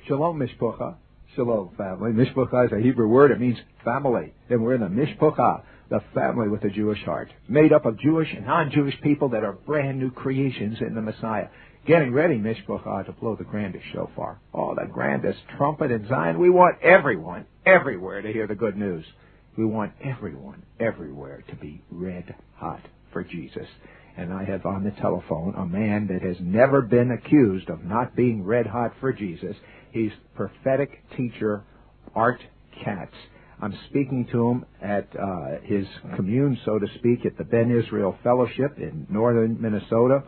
Shalom Mishpucha. Shalom, family. Mishpucha is a Hebrew word. It means family. And we're in the Mishpucha, the family with a Jewish heart, made up of Jewish and non-Jewish people that are brand new creations in the Messiah. Getting ready, Mishpucha, to blow the grandest shofar. Oh, the grandest trumpet in Zion. We want everyone, everywhere to hear the good news. We want everyone, everywhere to be red hot for Jesus. And I have on the telephone a man that has never been accused of not being red hot for Jesus. He's prophetic teacher Art Katz. I'm speaking to him at his commune, so to speak, at the Ben Israel Fellowship in northern Minnesota.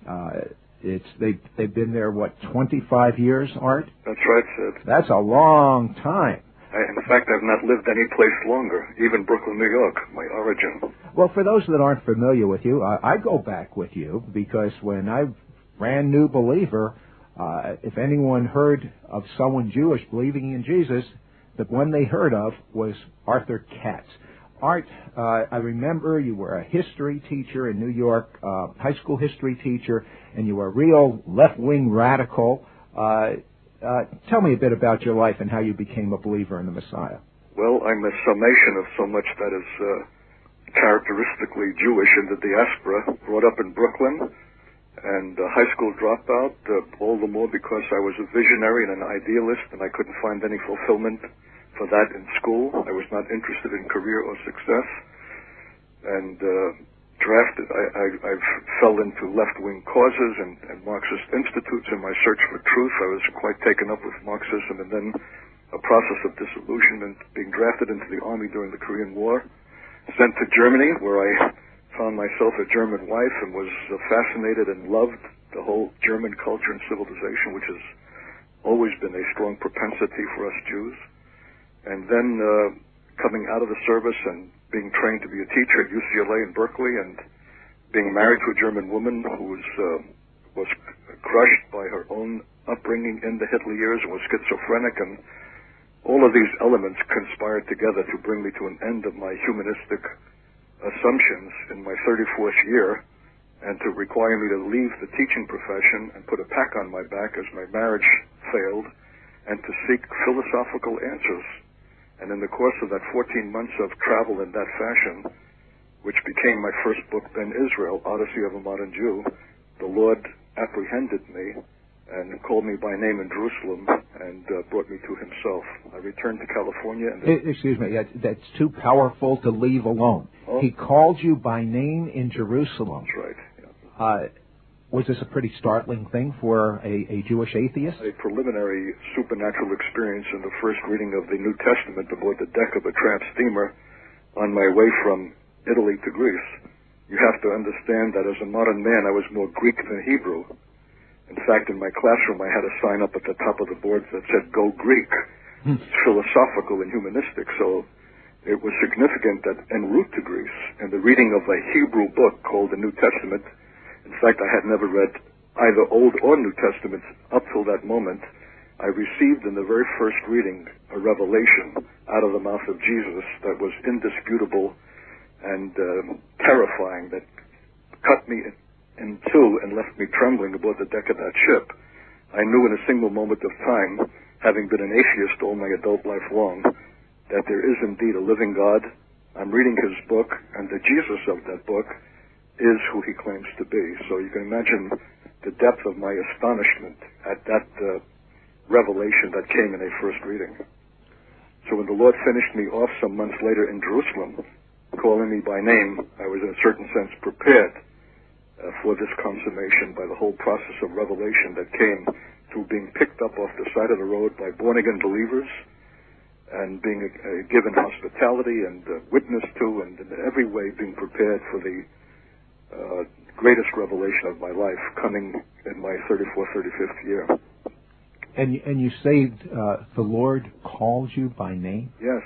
They've been there, 25 years, Art? That's right, Sid. That's a long time. In fact, I've not lived any place longer, even Brooklyn, New York, my origin. Well, for those that aren't familiar with you, I go back with you because when I brand new believer, if anyone heard of someone Jewish believing in Jesus, the one they heard of was Arthur Katz. Art, I remember you were a history teacher in New York, high school history teacher, and you were a real left-wing radical. Tell me a bit about your life and how you became a believer in the Messiah. Well, I'm a summation of so much that is characteristically Jewish in the diaspora, brought up in Brooklyn, and a high school dropout, all the more because I was a visionary and an idealist, and I couldn't find any fulfillment for that in school. I was not interested in career or success, and drafted. I fell into left-wing causes and Marxist institutes in my search for truth. I was quite taken up with Marxism, and then a process of disillusionment, being drafted into the army during the Korean War, sent to Germany, where I found myself a German wife and was fascinated and loved the whole German culture and civilization, which has always been a strong propensity for us Jews. And then coming out of the service and being trained to be a teacher at UCLA in Berkeley, and being married to a German woman who was crushed by her own upbringing in the Hitler years and was schizophrenic, and all of these elements conspired together to bring me to an end of my humanistic assumptions in my 34th year, and to require me to leave the teaching profession and put a pack on my back as my marriage failed, and to seek philosophical answers. And in the course of that 14 months of travel in that fashion, which became my first book, Ben Israel, Odyssey of a Modern Jew, the Lord apprehended me and called me by name in Jerusalem and brought me to himself. I returned to California. And excuse me, that's too powerful to leave alone. Oh? He called you by name in Jerusalem. That's right. Yeah. Was this a pretty startling thing for a Jewish atheist? A preliminary supernatural experience in the first reading of the New Testament aboard the deck of a tramp steamer on my way from Italy to Greece. You have to understand that as a modern man, I was more Greek than Hebrew. In fact, in my classroom, I had a sign up at the top of the board that said, "Go Greek." It's philosophical and humanistic, so it was significant that en route to Greece, and the reading of a Hebrew book called the New Testament. In fact, I had never read either Old or New Testaments up till that moment. I received in the very first reading a revelation out of the mouth of Jesus that was indisputable and terrifying, that cut me in two and left me trembling aboard the deck of that ship. I knew in a single moment of time, having been an atheist all my adult life long, that there is indeed a living God. I'm reading his book, and the Jesus of that book is who he claims to be. So you can imagine the depth of my astonishment at that revelation that came in a first reading. So when the Lord finished me off some months later in Jerusalem, calling me by name, I was in a certain sense prepared for this consummation by the whole process of revelation that came through being picked up off the side of the road by born-again believers, and being given hospitality and witnessed to, and in every way being prepared for the greatest revelation of my life, coming in my 34th, 35th year. And you say the Lord called you by name? Yes.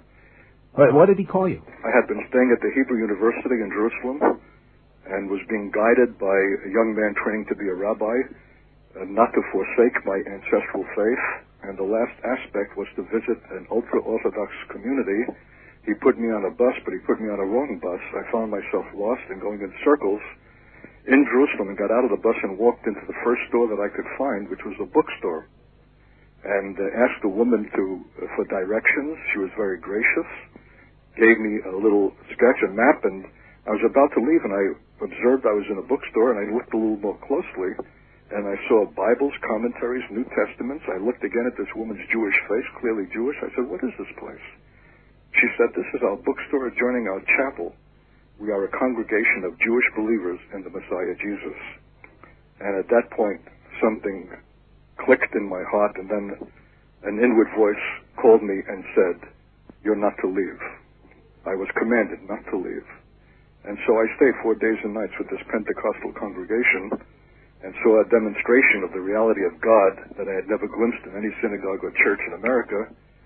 What did he call you? I had been staying at the Hebrew University in Jerusalem and was being guided by a young man training to be a rabbi, not to forsake my ancestral faith. And the last aspect was to visit an ultra-Orthodox community. He put me on a bus, but he put me on a wrong bus. I found myself lost and going in circles in Jerusalem, and got out of the bus and walked into the first store that I could find, which was a bookstore. and asked the woman for directions. She was very gracious, gave me a little sketch, a map, and I was about to leave, and I observed I was in a bookstore, and I looked a little more closely, and I saw Bibles, commentaries, New Testaments. I looked again at this woman's Jewish face, clearly Jewish. I said, "What is this place?" She said, "This is our bookstore adjoining our chapel. We are a congregation of Jewish believers in the Messiah Jesus." And at that point, something clicked in my heart, and then an inward voice called me and said, "You're not to leave." I was commanded not to leave. And so I stayed 4 days and nights with this Pentecostal congregation and saw a demonstration of the reality of God that I had never glimpsed in any synagogue or church in America,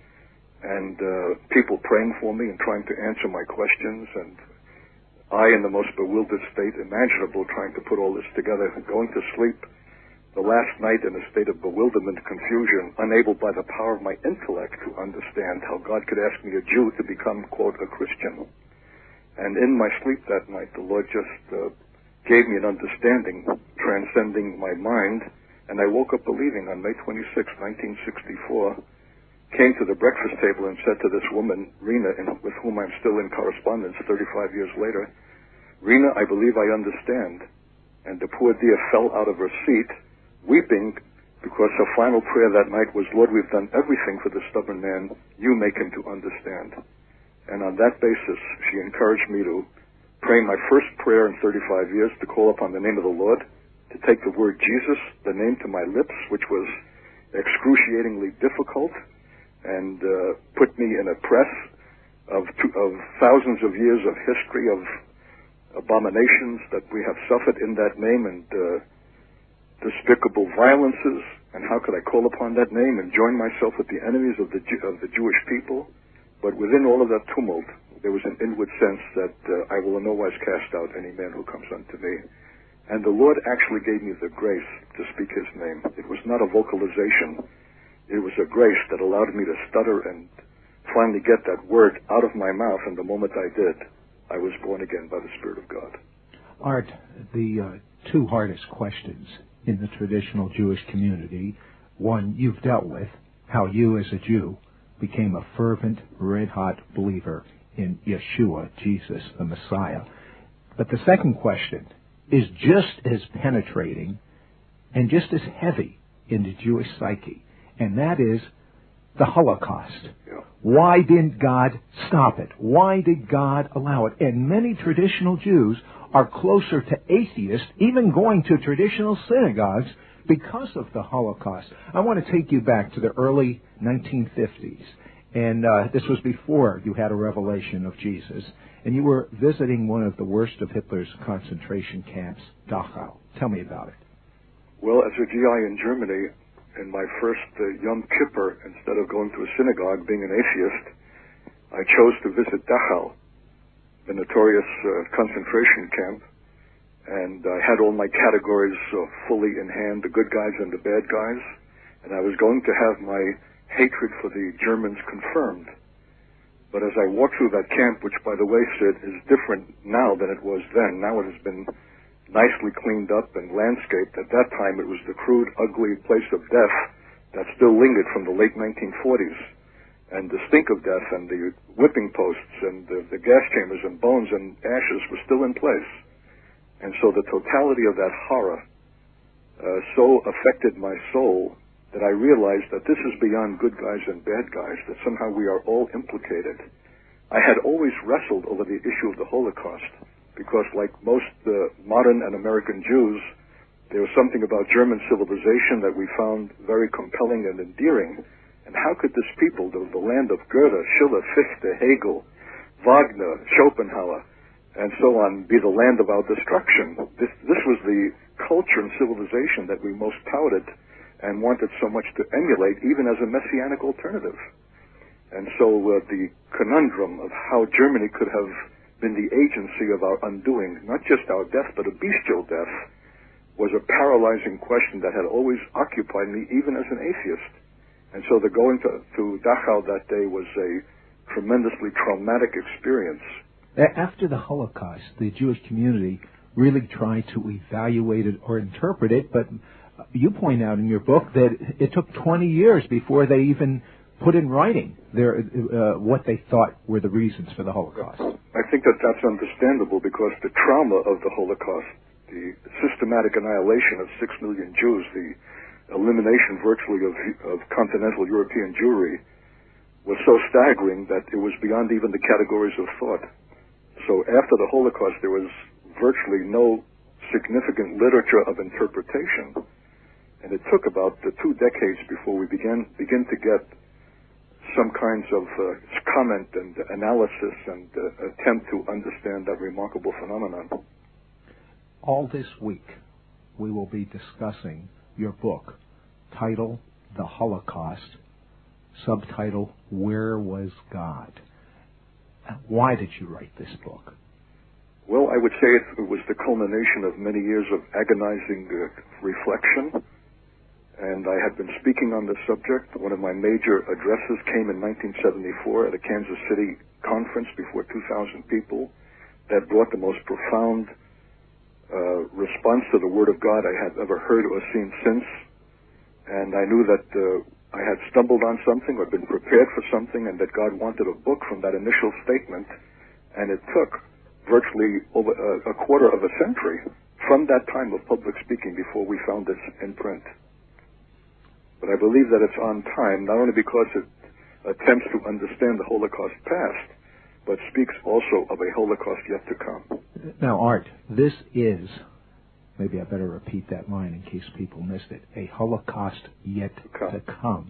and people praying for me and trying to answer my questions, and I, in the most bewildered state imaginable, trying to put all this together, going to sleep the last night in a state of bewilderment, confusion, unable by the power of my intellect to understand how God could ask me, a Jew, to become, quote, a Christian. And in my sleep that night, the Lord just gave me an understanding transcending my mind, and I woke up believing on May 26, 1964, came to the breakfast table and said to this woman, Rena, with whom I'm still in correspondence 35 years later, "Rena, I believe I understand." And the poor dear fell out of her seat, weeping, because her final prayer that night was, "Lord, we've done everything for the stubborn man. You make him to understand." And on that basis, she encouraged me to pray my first prayer in 35 years, to call upon the name of the Lord, to take the word Jesus, the name, to my lips, which was excruciatingly difficult, and put me in a press of thousands of years of history of abominations that we have suffered in that name, and despicable violences. And how could I call upon that name and join myself with the enemies of the Jewish people? But within all of that tumult, there was an inward sense that I will in no wise cast out any man who comes unto me. And the Lord actually gave me the grace to speak his name. It was not a vocalization. It was a grace that allowed me to stutter and finally get that word out of my mouth. And the moment I did, I was born again by the Spirit of God. Art, the two hardest questions in the traditional Jewish community, one you've dealt with, how you as a Jew became a fervent, red-hot believer in Yeshua, Jesus, the Messiah. But the second question is just as penetrating and just as heavy in the Jewish psyche, and that is the Holocaust. Yeah. Why didn't God stop it? Why did God allow it? And many traditional Jews are closer to atheists, even going to traditional synagogues, because of the Holocaust. I want to take you back to the early 1950s. And this was before you had a revelation of Jesus. And you were visiting one of the worst of Hitler's concentration camps, Dachau. Tell me about it. Well, as a GI in Germany, in my first Yom Kippur, instead of going to a synagogue, being an atheist, I chose to visit Dachau, the notorious concentration camp. And I had all my categories fully in hand, the good guys and the bad guys. And I was going to have my hatred for the Germans confirmed. But as I walked through that camp, which, by the way, Sid, is different now than it was then. Now it has been nicely cleaned up and landscaped. At that time, it was the crude, ugly place of death that still lingered from the late 1940s. And the stink of death and the whipping posts and the gas chambers and bones and ashes were still in place. And so the totality of that horror so affected my soul that I realized that this is beyond good guys and bad guys, that somehow we are all implicated. I had always wrestled over the issue of the Holocaust because, like most modern and American Jews, there was something about German civilization that we found very compelling and endearing. And how could this people, the land of Goethe, Schiller, Fichte, Hegel, Wagner, Schopenhauer, and so on, be the land of our destruction? This was the culture and civilization that we most touted and wanted so much to emulate, even as a messianic alternative. And so the conundrum of how Germany could have been the agency of our undoing, not just our death, but a bestial death, was a paralyzing question that had always occupied me, even as an atheist. And so the going to Dachau that day was a tremendously traumatic experience. After the Holocaust, the Jewish community really tried to evaluate it or interpret it, but you point out in your book that it took 20 years before they even put in writing what they thought were the reasons for the Holocaust. I think that that's understandable because the trauma of the Holocaust, the systematic annihilation of 6 million Jews, the elimination virtually of continental European Jewry, was so staggering that it was beyond even the categories of thought. So after the Holocaust, there was virtually no significant literature of interpretation, and it took about 2 decades before we begin to get some kinds of comment and analysis and attempt to understand that remarkable phenomenon. All this week, we will be discussing your book, title The Holocaust, subtitle Where Was God? Why did you write this book? Well, I would say it was the culmination of many years of agonizing reflection, and I had been speaking on the subject. One of my major addresses came in 1974 at a Kansas City conference before 2,000 people that brought the most profound response to the Word of God I had ever heard or seen since, and I knew that I had stumbled on something or been prepared for something, and that God wanted a book from that initial statement, and it took virtually over a quarter of a century from that time of public speaking before we found this in print. But I believe that it's on time, not only because it attempts to understand the Holocaust past, but speaks also of a Holocaust yet to come. Now, Art, this is, maybe I better repeat that line in case people missed it, a Holocaust yet to come.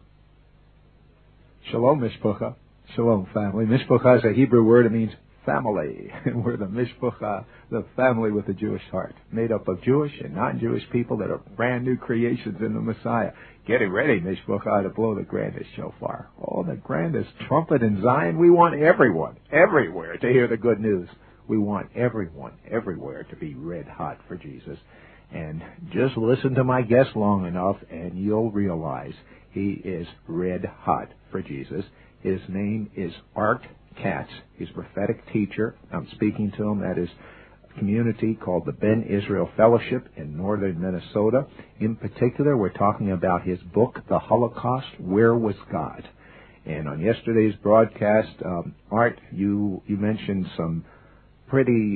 Shalom, Mishpucha. Shalom, family. Mishpucha is a Hebrew word. It means family. And we're the Mishpucha, the family with a Jewish heart, made up of Jewish and non-Jewish people that are brand new creations in the Messiah. Getting ready, Mishpucha, to blow the grandest shofar. Oh, the grandest trumpet in Zion. We want everyone, everywhere, to hear the good news. We want everyone, everywhere, to be red hot for Jesus. And just listen to my guest long enough, and you'll realize he is red hot for Jesus. His name is Art Katz. He's a prophetic teacher. I'm speaking to him at his community called the Ben Israel Fellowship in northern Minnesota. In particular, we're talking about his book, The Holocaust, Where Was God? And on yesterday's broadcast, Art, you mentioned some pretty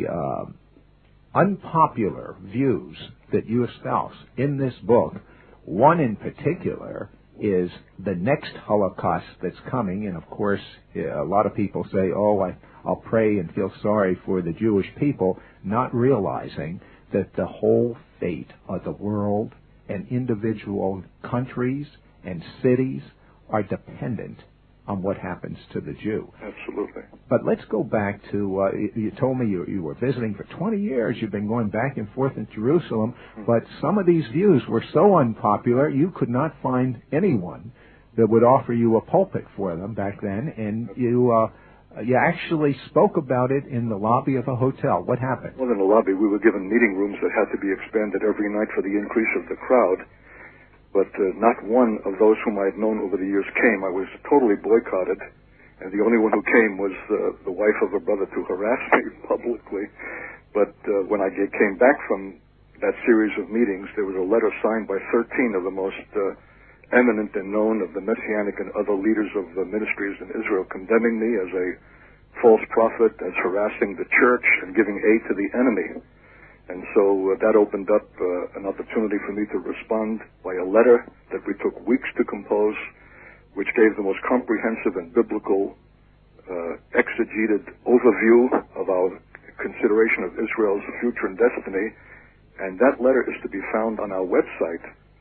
unpopular views that you espouse in this book. One in particular is the next Holocaust that's coming, and of course a lot of people say, I'll pray and feel sorry for the Jewish people, not realizing that the whole fate of the world and individual countries and cities are dependent on what happens to the Jew. Absolutely. But let's go back to, you told me you were visiting for 20 years. You've been going back and forth in Jerusalem. But some of these views were so unpopular, you could not find anyone that would offer you a pulpit for them back then. And you actually spoke about it in the lobby of a hotel. What happened? Well, in the lobby, we were given meeting rooms that had to be expanded every night for the increase of the crowd. But not one of those whom I had known over the years came. I was totally boycotted, and the only one who came was the wife of a brother to harass me publicly. But when I came back from that series of meetings, there was a letter signed by 13 of the most eminent and known of the Messianic and other leaders of the ministries in Israel, condemning me as a false prophet, as harassing the church, and giving aid to the enemy. And so that opened up an opportunity for me to respond by a letter that we took weeks to compose, which gave the most comprehensive and biblical exegeted overview of our consideration of Israel's future and destiny. And that letter is to be found on our website,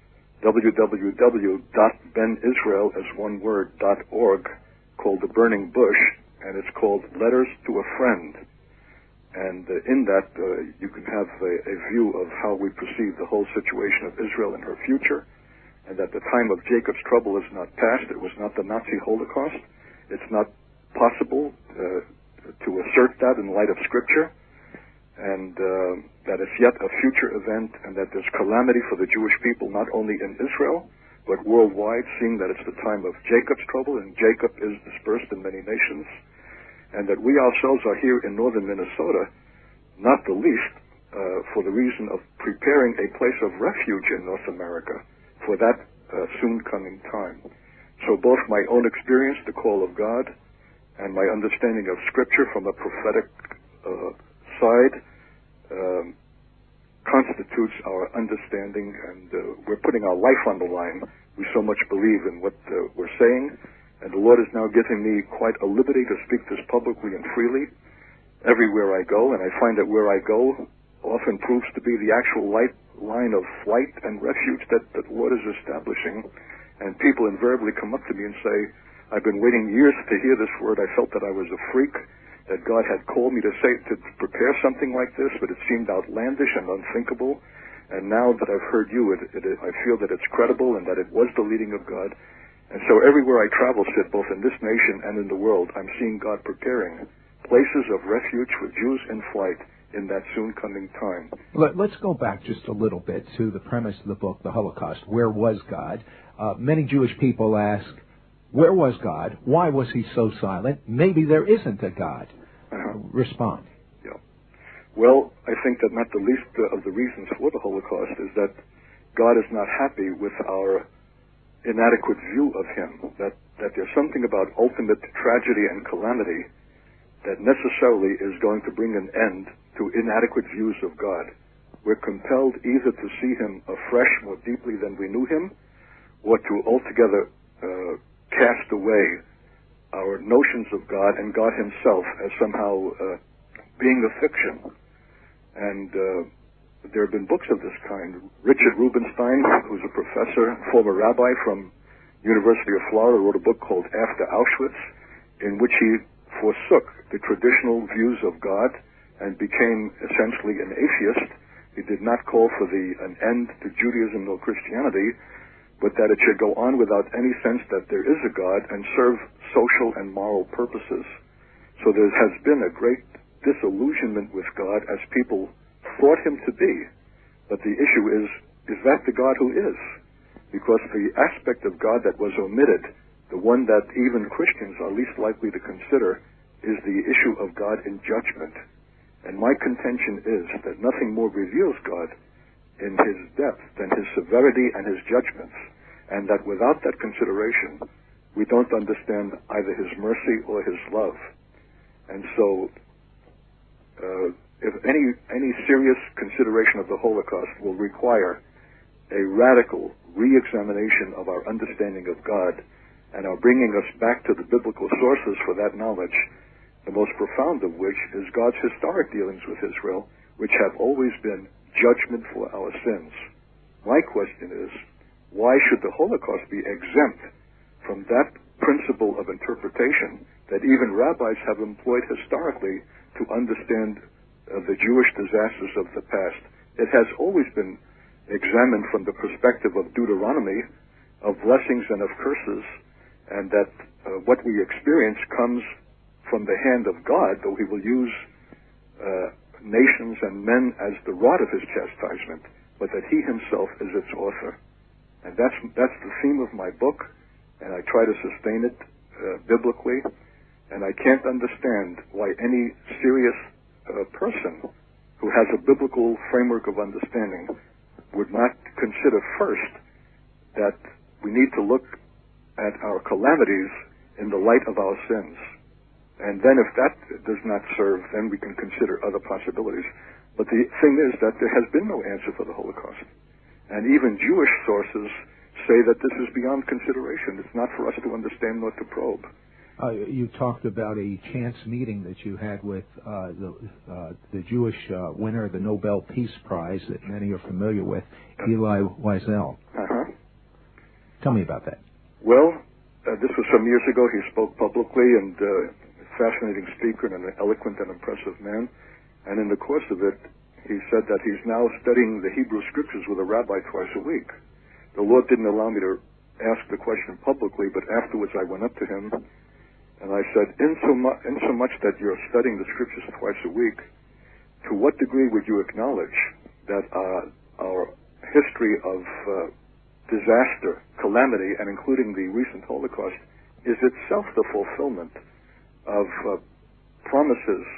www.benisrael, as one word, .org, called The Burning Bush, and it's called Letters to a Friend. And in that, you can have a view of how we perceive the whole situation of Israel and her future, and that the time of Jacob's trouble is not past. It was not the Nazi Holocaust. It's not possible to assert that in light of Scripture, and that it's yet a future event, and that there's calamity for the Jewish people, not only in Israel, but worldwide, seeing that it's the time of Jacob's trouble, and Jacob is dispersed in many nations. And that we ourselves are here in northern Minnesota, not the least, for the reason of preparing a place of refuge in North America for that soon coming time. So both my own experience, the call of God, and my understanding of Scripture from a prophetic side constitutes our understanding, and we're putting our life on the line. We so much believe in what we're saying, and the Lord is now giving me quite a liberty to speak this publicly and freely everywhere I go, and I find that where I go often proves to be the actual line of flight and refuge that the Lord is establishing. And people invariably come up to me and say, I've been waiting years to hear this word. I felt that I was a freak, that God had called me to prepare something like this, but it seemed outlandish and unthinkable. And now that I've heard you, I feel that it's credible and that it was the leading of God. And so everywhere I travel, Sid, both in this nation and in the world, I'm seeing God preparing places of refuge for Jews in flight in that soon coming time. Let's go back just a little bit to the premise of the book, The Holocaust. Where was God? Many Jewish people ask, where was God? Why was he so silent? Maybe there isn't a God. Respond. Yeah. Well, I think that not the least of the reasons for the Holocaust is that God is not happy with our inadequate view of him, that there's something about ultimate tragedy and calamity that necessarily is going to bring an end to inadequate views of God. We're compelled either to see him afresh more deeply than we knew him, or to altogether cast away our notions of God and God himself as somehow being a fiction. And there have been books of this kind. Richard Rubinstein, who's a professor, former rabbi from University of Florida, wrote a book called After Auschwitz, in which he forsook the traditional views of God and became essentially an atheist. He did not call for an end to Judaism or Christianity, but that it should go on without any sense that there is a God and serve social and moral purposes. So there has been a great disillusionment with God as people thought him to be. But the issue is that the God who is? Because the aspect of God that was omitted, the one that even Christians are least likely to consider, is the issue of God in judgment. And my contention is that nothing more reveals God in his depth than his severity and his judgments, and that without that consideration, we don't understand either his mercy or his love. And so, if any serious consideration of the Holocaust will require a radical re-examination of our understanding of God and our bringing us back to the biblical sources for that knowledge, the most profound of which is God's historic dealings with Israel, which have always been judgment for our sins. My question is, why should the Holocaust be exempt from that principle of interpretation that even rabbis have employed historically to understand the Jewish disasters of the past? It has always been examined from the perspective of Deuteronomy, of blessings and of curses, and that what we experience comes from the hand of God, though he will use nations and men as the rod of his chastisement, but that he himself is its author. And that's the theme of my book, and I try to sustain it biblically, and I can't understand why any serious person who has a biblical framework of understanding would not consider first that we need to look at our calamities in the light of our sins. And then if that does not serve, then we can consider other possibilities. But the thing is that there has been no answer for the Holocaust. And even Jewish sources say that this is beyond consideration. It's not for us to understand nor to probe. You talked about a chance meeting that you had with the Jewish winner of the Nobel Peace Prize that many are familiar with, Elie Wiesel. Tell me about that. Well, this was some years ago. He spoke publicly, and fascinating speaker and an eloquent and impressive man. And in the course of it, he said that he's now studying the Hebrew Scriptures with a rabbi twice a week. The Lord didn't allow me to ask the question publicly, but afterwards I went up to him and I said, in so much that you're studying the Scriptures twice a week, to what degree would you acknowledge that our history of disaster, calamity, and including the recent Holocaust, is itself the fulfillment of promises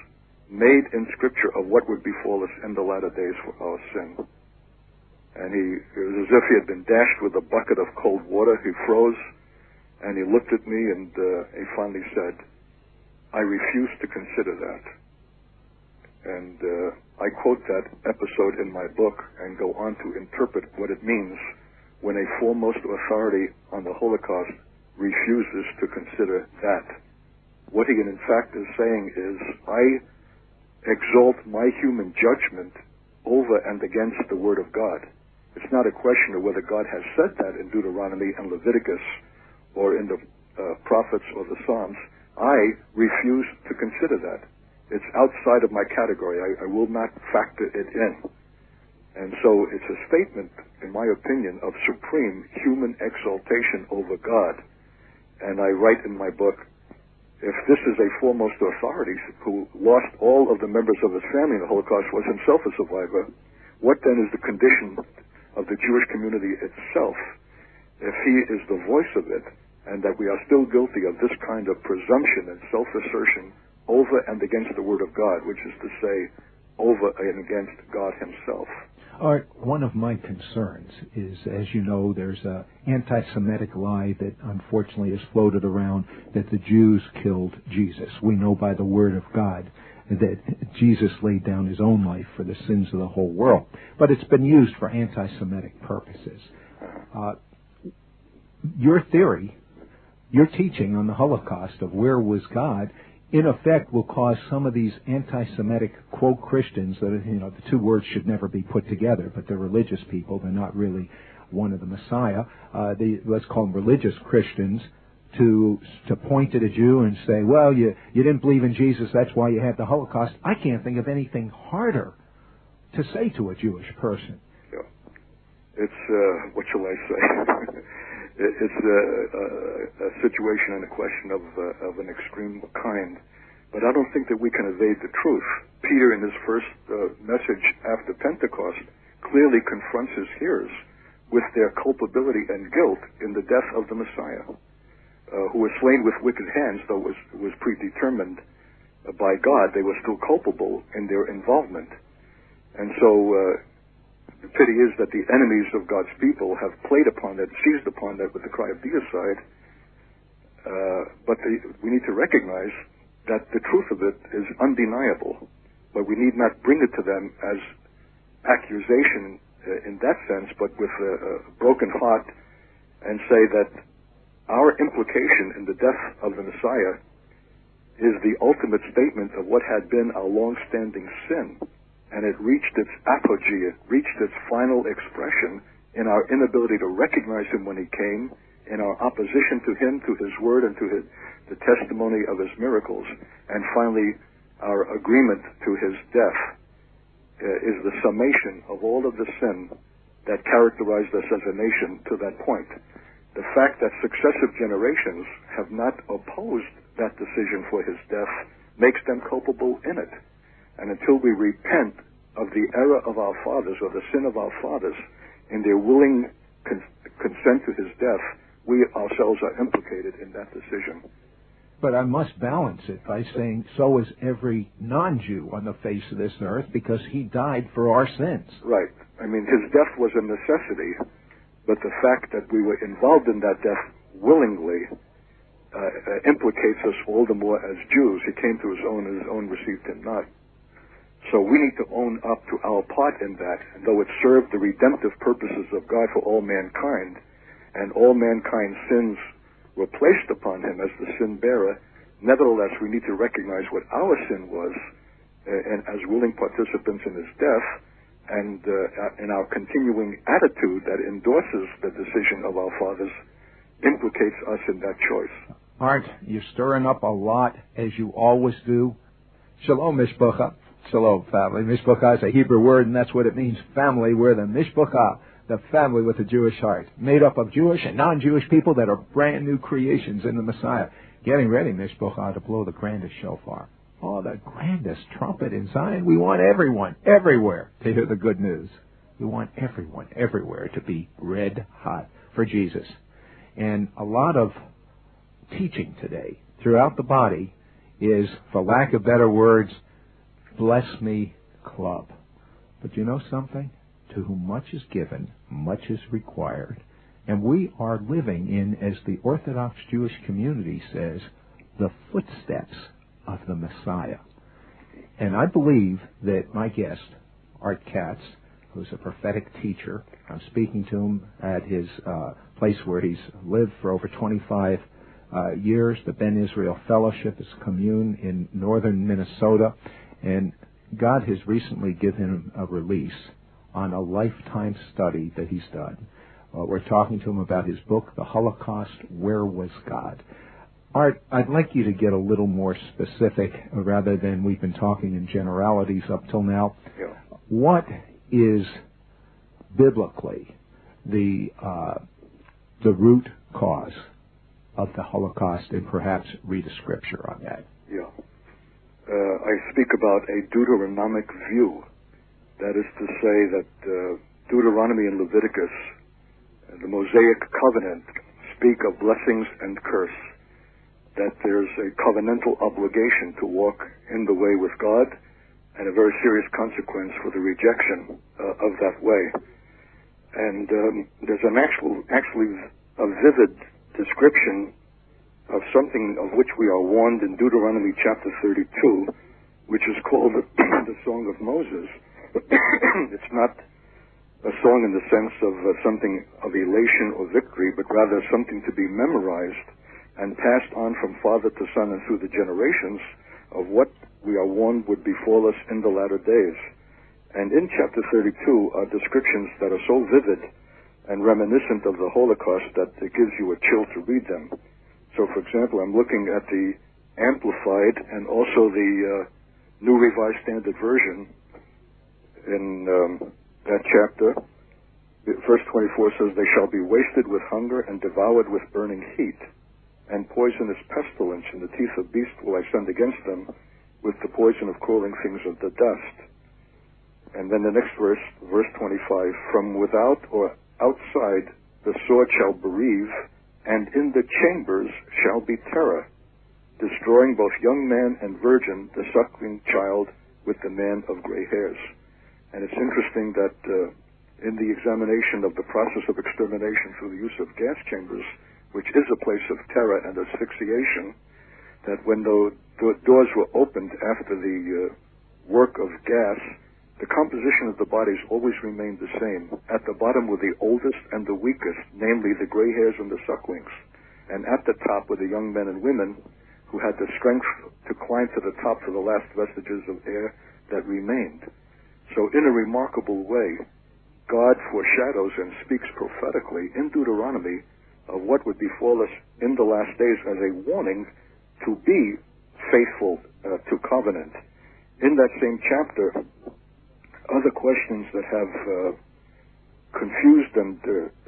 made in Scripture of what would befall us in the latter days for our sin. And it was as if he had been dashed with a bucket of cold water. He froze, and he looked at me, and he finally said, "I refuse to consider that." And I quote that episode in my book and go on to interpret what it means when a foremost authority on the Holocaust refuses to consider that. What he in fact is saying is, I exalt my human judgment over and against the Word of God. It's not a question of whether God has said that in Deuteronomy and Leviticus or in the prophets or the Psalms. I refuse to consider that. It's outside of my category. I will not factor it in. And so it's a statement, in my opinion, of supreme human exaltation over God. And I write in my book, if this is a foremost authority who lost all of the members of his family in the Holocaust, was himself a survivor, what then is the condition of the Jewish community itself if he is the voice of it, and that we are still guilty of this kind of presumption and self-assertion over and against the Word of God, which is to say, over and against God himself. Art, one of my concerns is, as you know, there's an anti-Semitic lie that unfortunately is floated around that the Jews killed Jesus. We know by the Word of God that Jesus laid down his own life for the sins of the whole world. But it's been used for anti-Semitic purposes. Your theory, your teaching on the Holocaust of where was God, in effect will cause some of these anti-Semitic, quote, Christians, that, the two words should never be put together, but they're religious people, they're not really one of the Messiah, let's call them religious Christians, to point at a Jew and say, well, you didn't believe in Jesus, that's why you had the Holocaust. I can't think of anything harder to say to a Jewish person. Yeah. It's, what shall I say? It's a situation and a question of an extreme kind. But I don't think that we can evade the truth. Peter, in his first message after Pentecost, clearly confronts his hearers with their culpability and guilt in the death of the Messiah, who was slain with wicked hands, though it was predetermined by God. They were still culpable in their involvement. And so the pity is that the enemies of God's people have played upon that, seized upon that with the cry of deicide. But we need to recognize that the truth of it is undeniable. But we need not bring it to them as accusation in that sense, but with a broken heart, and say that our implication in the death of the Messiah is the ultimate statement of what had been our long-standing sin. And it reached its apogee, it reached its final expression in our inability to recognize him when he came, in our opposition to him, to his word, and to the testimony of his miracles, and finally our agreement to his death is the summation of all of the sin that characterized us as a nation to that point. The fact that successive generations have not opposed that decision for his death makes them culpable in it. And until we repent of the error of our fathers, or the sin of our fathers, in their willing consent to his death, we ourselves are implicated in that decision. But I must balance it by saying so is every non-Jew on the face of this earth, because he died for our sins. Right. I mean, his death was a necessity, but the fact that we were involved in that death willingly implicates us all the more as Jews. He came to his own, and his own received him not. So we need to own up to our part in that, and though it served the redemptive purposes of God for all mankind, and all mankind's sins were placed upon him as the sin bearer, nevertheless we need to recognize what our sin was, and as willing participants in his death, and in our continuing attitude that endorses the decision of our fathers, implicates us in that choice. Art, you're stirring up a lot, as you always do. Shalom, Mishpacha. Shalom, family. Mishpacha is a Hebrew word, and that's what it means, family. We're the Mishpacha, the family with a Jewish heart, made up of Jewish and non-Jewish people that are brand new creations in the Messiah. Getting ready, Mishpacha, to blow the grandest shofar. Oh, the grandest trumpet in Zion. We want everyone, everywhere, to hear the good news. We want everyone, everywhere, to be red hot for Jesus. And a lot of teaching today throughout the body is, for lack of better words, bless me club. But you know something? To whom much is given, much is required. And we are living in, as the Orthodox Jewish community says, the footsteps of the Messiah. And I believe that my guest, Art Katz, who's a prophetic teacher, I'm speaking to him at his place where he's lived for over 25 years, the Ben Israel Fellowship, his commune in northern Minnesota. And God has recently given him a release on a lifetime study that he's done. We're talking to him about his book, The Holocaust, Where Was God? Art, I'd like you to get a little more specific rather than we've been talking in generalities up till now. Yeah. What is biblically the root cause of the Holocaust, and perhaps read a scripture on that? Yeah. I speak about a Deuteronomic view. That is to say that Deuteronomy and Leviticus, the Mosaic covenant, speak of blessings and curse, that there's a covenantal obligation to walk in the way with God, and a very serious consequence for the rejection of that way. And there's actually a vivid description of something of which we are warned in Deuteronomy chapter 32, which is called the Song of Moses. It's not a song in the sense of something of elation or victory, but rather something to be memorized and passed on from father to son and through the generations of what we are warned would befall us in the latter days. And in chapter 32 are descriptions that are so vivid and reminiscent of the Holocaust that it gives you a chill to read them. So, for example, I'm looking at the Amplified and also the New Revised Standard Version. In that chapter, verse 24 says, "They shall be wasted with hunger and devoured with burning heat, and poisonous pestilence in the teeth of beasts will I send against them, with the poison of crawling things of the dust." And then the next verse, verse 25, "From without or outside the sword shall bereave, and in the chambers shall be terror, destroying both young man and virgin, the suckling child with the man of gray hairs." And it's interesting that in the examination of the process of extermination through the use of gas chambers, which is a place of terror and asphyxiation, that when the doors were opened after the work of gas, the composition of the bodies always remained the same. At the bottom were the oldest and the weakest, namely the gray hairs and the sucklings. And at the top were the young men and women who had the strength to climb to the top for the last vestiges of air that remained. So in a remarkable way, God foreshadows and speaks prophetically in Deuteronomy of what would befall us in the last days as a warning to be faithful to covenant. In that same chapter, other questions that have confused and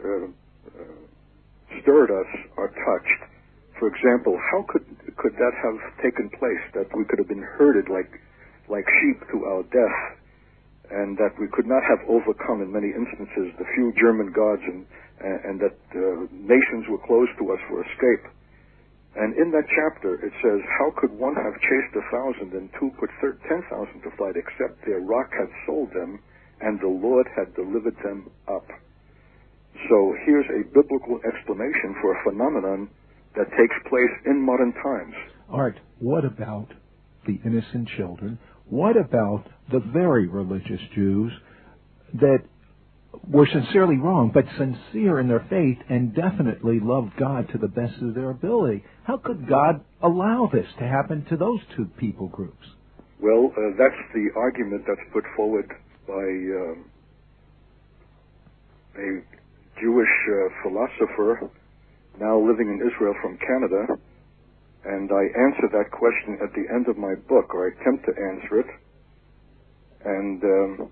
stirred us are touched. For example, how could that have taken place, that we could have been herded like sheep to our death, and that we could not have overcome in many instances the few German gods, and that nations were closed to us for escape. And in that chapter it says, "How could one have chased 1,000 and two put 10,000 to flight, except their rock had sold them and the Lord had delivered them up?" So here's a biblical explanation for a phenomenon that takes place in modern times. Art, what about the innocent children? What about the very religious Jews that were sincerely wrong, but sincere in their faith and definitely loved God to the best of their ability? How could God allow this to happen to those two people groups? Well, that's the argument that's put forward by a Jewish philosopher now living in Israel from Canada, and I answer that question at the end of my book, or I attempt to answer it. And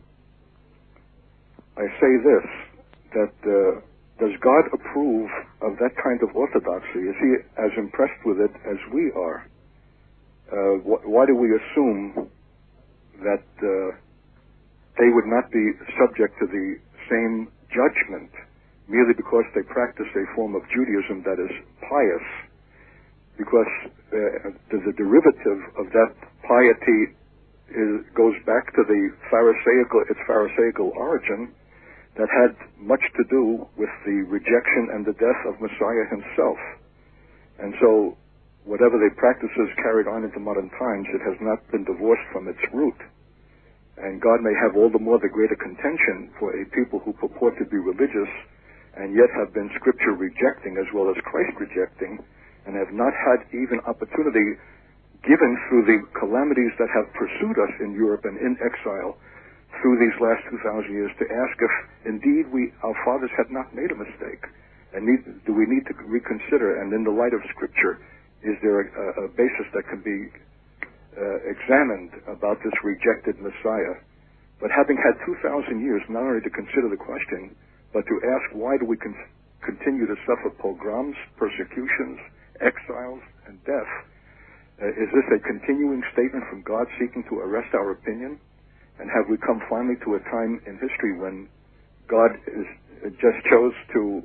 I say this, that does God approve of that kind of orthodoxy? Is he as impressed with it as we are? Why do we assume that they would not be subject to the same judgment merely because they practice a form of Judaism that is pious? Because there's a derivative of that piety goes back to its Pharisaical origin that had much to do with the rejection and the death of Messiah himself. And so whatever the practices carried on into modern times, it has not been divorced from its root. And God may have all the more the greater contention for a people who purport to be religious and yet have been Scripture rejecting as well as Christ rejecting, and have not had even opportunity given through the calamities that have pursued us in Europe and in exile through these last 2,000 years, to ask if indeed our fathers had not made a mistake, and do we need to reconsider, and in the light of Scripture, is there a basis that can be examined about this rejected Messiah? But having had 2,000 years not only to consider the question, but to ask why do we continue to suffer pogroms, persecutions, exiles, and death, is this a continuing statement from God seeking to arrest our opinion? And have we come finally to a time in history when God just chose to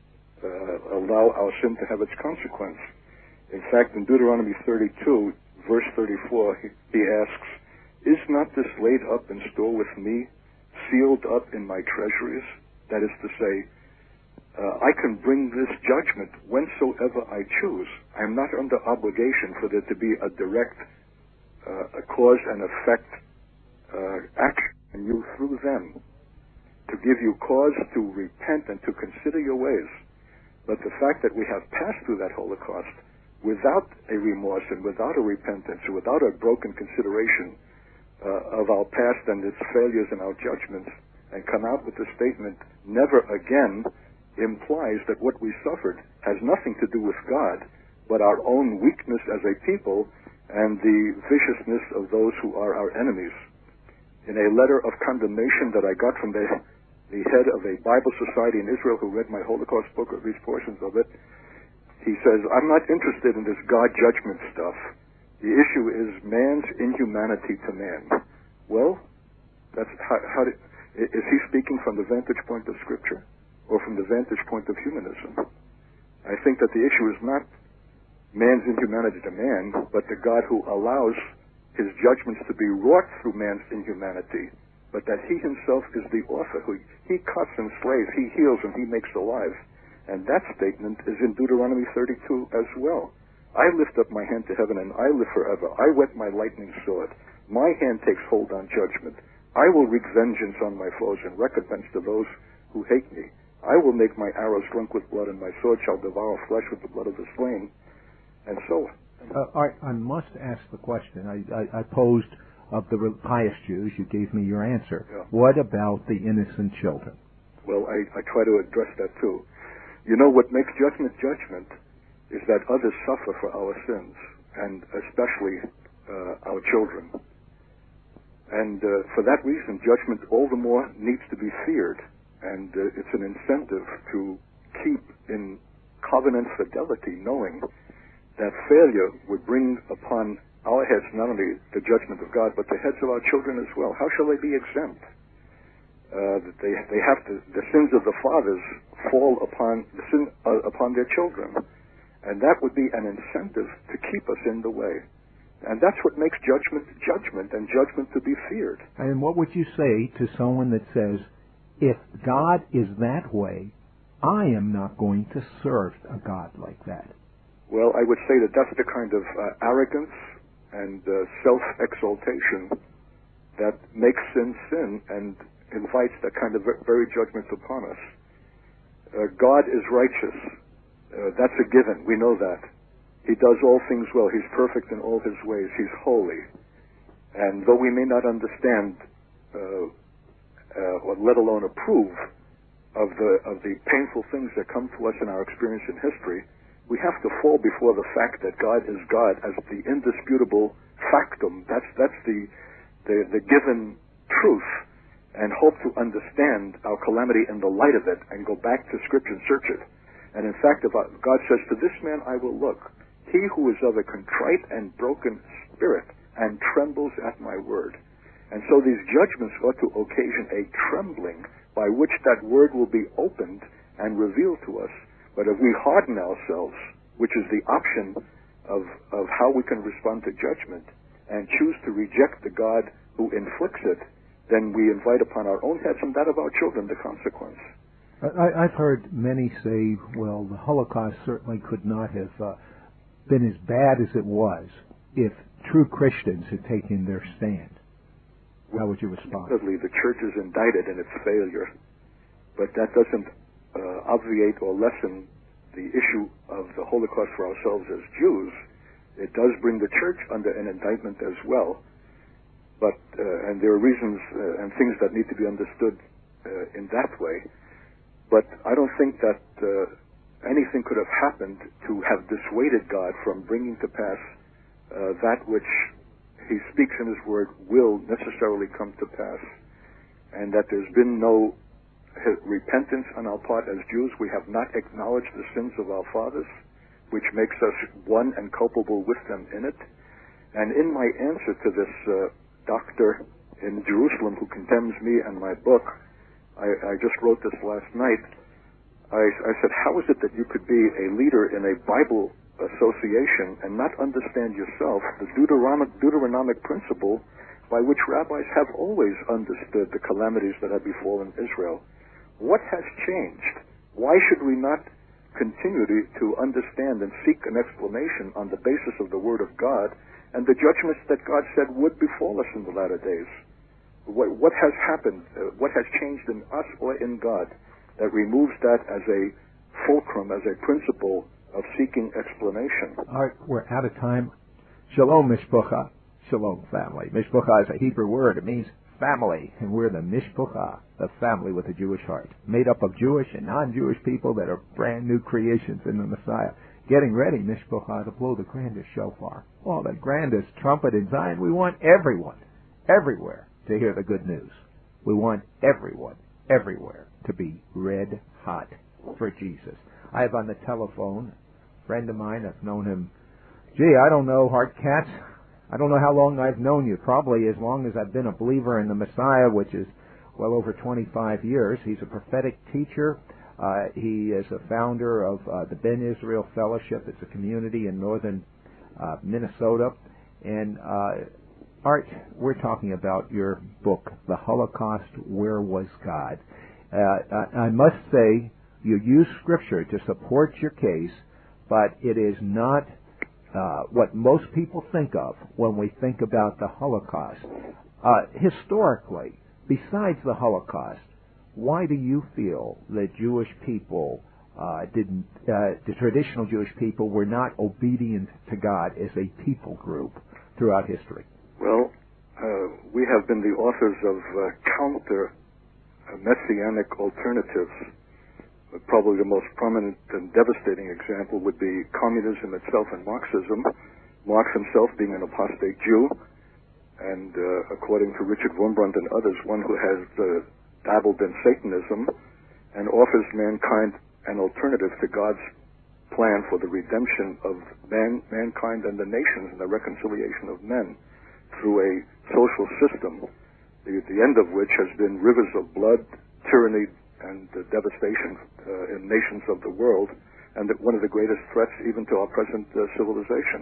allow our sin to have its consequence? In fact, in Deuteronomy 32, verse 34, he asks, "Is not this laid up in store with me, sealed up in my treasuries?" That is to say, I can bring this judgment whensoever I choose. I am not under obligation for there to be a direct cause and effect action on you through them, to give you cause to repent and to consider your ways. But the fact that we have passed through that Holocaust without a remorse and without a repentance, without a broken consideration of our past and its failures and our judgments, and come out with the statement, "Never again," implies that what we suffered has nothing to do with God, but our own weakness as a people and the viciousness of those who are our enemies. In a letter of condemnation that I got from the head of a Bible society in Israel who read my Holocaust book, or at least portions of it, he says, "I'm not interested in this God judgment stuff. The issue is man's inhumanity to man." Well, that's is he speaking from the vantage point of Scripture or from the vantage point of humanism? I think that the issue is not man's inhumanity to man, but the God who allows his judgments to be wrought through man's inhumanity, but that he himself is the author. He cuts and slays, he heals, and he makes alive. And that statement is in Deuteronomy 32 as well. "I lift up my hand to heaven, and I live forever. I whet my lightning sword. My hand takes hold on judgment. I will wreak vengeance on my foes and recompense to those who hate me. I will make my arrows drunk with blood, and my sword shall devour flesh with the blood of the slain," and so on. I must ask the question I posed of the pious Jews. You gave me your answer. Yeah. What about the innocent children? Well, I try to address that too. You know, what makes judgment judgment is that others suffer for our sins, and especially our children. And for that reason, judgment all the more needs to be feared, and it's an incentive to keep in covenant fidelity, knowing that failure would bring upon our heads not only the judgment of God, but the heads of our children as well. How shall they be exempt? They have to. The sins of the fathers fall upon their children, and that would be an incentive to keep us in the way. And that's what makes judgment judgment, and judgment to be feared. And what would you say to someone that says, "If God is that way, I am not going to serve a God like that"? Well, I would say that that's the kind of arrogance and self-exaltation that makes sin and invites that kind of very judgment upon us. God is righteous. That's a given. We know that. He does all things well. He's perfect in all his ways. He's holy. And though we may not understand, or let alone approve of the painful things that come to us in our experience in history, we have to fall before the fact that God is God as the indisputable factum. That's the given truth, and hope to understand our calamity in the light of it and go back to Scripture and search it. And in fact, God says, "To this man I will look, he who is of a contrite and broken spirit and trembles at my word." And so these judgments ought to occasion a trembling by which that word will be opened and revealed to us. But if we harden ourselves, which is the option of how we can respond to judgment, and choose to reject the God who inflicts it, then we invite upon our own heads and that of our children the consequence. I've heard many say, well, the Holocaust certainly could not have been as bad as it was if true Christians had taken their stand. How would you respond? Certainly, the church is indicted in its failure, but that doesn't obviate or lessen the issue of the Holocaust for ourselves as Jews. It does bring the church under an indictment as well, but and there are reasons and things that need to be understood in that way. But I don't think that anything could have happened to have dissuaded God from bringing to pass that which He speaks in His Word will necessarily come to pass, and that there's been no repentance on our part as Jews. We have not acknowledged the sins of our fathers, which makes us one and culpable with them in it. And in my answer to this doctor in Jerusalem who condemns me and my book, I just wrote this last night. I said, how is it that you could be a leader in a Bible association and not understand yourself the Deuteronomic principle by which rabbis have always understood the calamities that have befallen Israel? What has changed? Why should we not continue to understand and seek an explanation on the basis of the Word of God and the judgments that God said would befall us in the latter days? What has happened? What has changed in us or in God that removes that as a fulcrum, as a principle of seeking explanation? All right, we're out of time. Shalom, Mishpucha. Shalom, family. Mishpucha is a Hebrew word. It means family, and we're the Mishpucha, the family with a Jewish heart, made up of Jewish and non-Jewish people that are brand new creations in the Messiah. Getting ready, Mishpucha, to blow the grandest shofar. Oh, the grandest trumpet in Zion. We want everyone, everywhere, to hear the good news. We want everyone, everywhere, to be red hot for Jesus. I have on the telephone a friend of mine. I've known him, I don't know, Hardcats. I don't know how long I've known you. Probably as long as I've been a believer in the Messiah, which is well over 25 years. He's a prophetic teacher. He is a founder of the Ben Israel Fellowship. It's a community in northern Minnesota. And Art, we're talking about your book, The Holocaust, Where Was God? I must say, you use Scripture to support your case, but it is not what most people think of when we think about the Holocaust. Historically, besides the Holocaust, why do you feel that Jewish people the traditional Jewish people were not obedient to God as a people group throughout history? Well, we have been the authors of counter messianic alternatives. Probably the most prominent and devastating example would be communism itself and Marxism. Marx himself being an apostate Jew, and according to Richard Wurmbrand and others, one who has dabbled in Satanism and offers mankind an alternative to God's plan for the redemption of mankind and the nations and the reconciliation of men through a social system, the end of which has been rivers of blood, tyranny, and devastation in nations of the world, and one of the greatest threats even to our present civilization.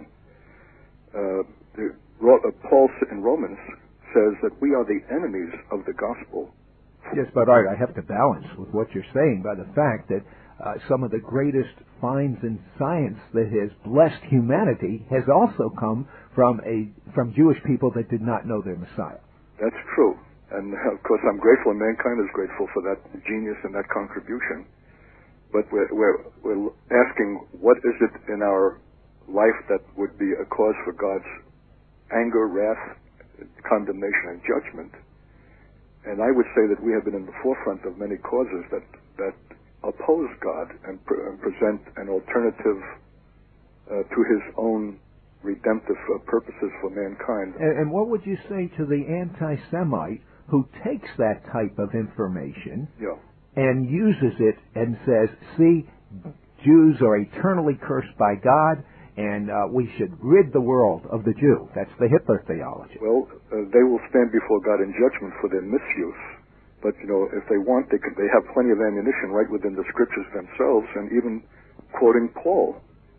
Paul in Romans says that we are the enemies of the gospel. Yes, but Art, I have to balance with what you're saying by the fact that some of the greatest finds in science that has blessed humanity has also come from Jewish people that did not know their Messiah. That's true. And, of course, I'm grateful, and mankind is grateful for that genius and that contribution. But we're asking, what is it in our life that would be a cause for God's anger, wrath, condemnation, and judgment? And I would say that we have been in the forefront of many causes that oppose God and present an alternative to His own redemptive purposes for mankind. And what would you say to the anti-Semite who takes that type of information and uses it and says, see, Jews are eternally cursed by God, and we should rid the world of the Jew? That's the Hitler theology. Well, they will stand before God in judgment for their misuse. But, if they want, they have plenty of ammunition right within the Scriptures themselves, and even quoting Paul.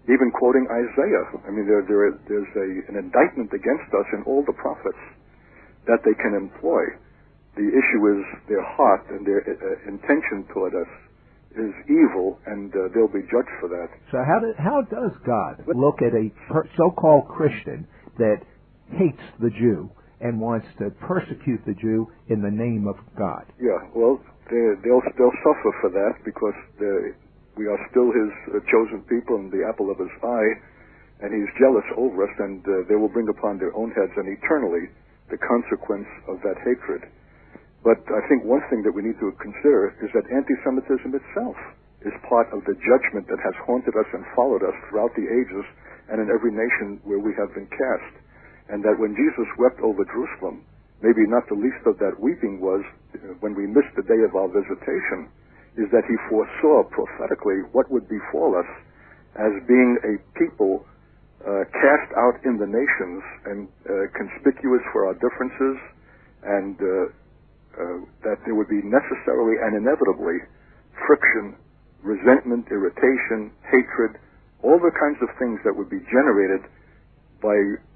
even quoting Isaiah. I mean, there's an indictment against us in all the prophets that they can employ. The issue is their heart and their intention toward us is evil, and they'll be judged for that. So how does God look at a so-called Christian that hates the Jew and wants to persecute the Jew in the name of God? Yeah, well, they'll suffer for that because we are still His chosen people and the apple of His eye, and He's jealous over us, and they will bring upon their own heads and eternally the consequence of that hatred. But I think one thing that we need to consider is that anti-Semitism itself is part of the judgment that has haunted us and followed us throughout the ages and in every nation where we have been cast. And that when Jesus wept over Jerusalem, maybe not the least of that weeping was when we missed the day of our visitation, is that He foresaw prophetically what would befall us as being a people cast out in the nations and conspicuous for our differences, and that there would be necessarily and inevitably friction, resentment, irritation, hatred, all the kinds of things that would be generated by